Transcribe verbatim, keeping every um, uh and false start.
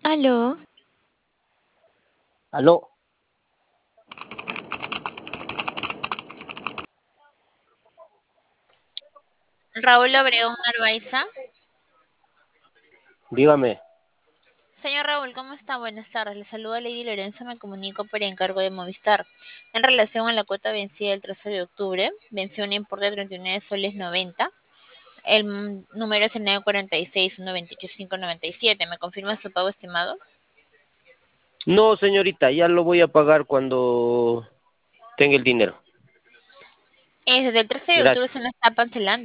Aló, Aló, Raúl Obregón Arbaiza. dígame. Señor Raúl, ¿cómo está? Buenas tardes. Le saluda Lady Lorenzo, me comunico por encargo de Movistar. En relación a la cuota vencida el trece de octubre, venció un importe de treinta y nueve soles noventa. El mm, número es el nueve cuarenta y seis uno veintiocho cinco noventa y siete. ¿Me confirma su pago estimado? No, señorita, ya lo voy a pagar cuando tenga el dinero. Eh, desde el trece de octubre se Gracias. nos está cancelando.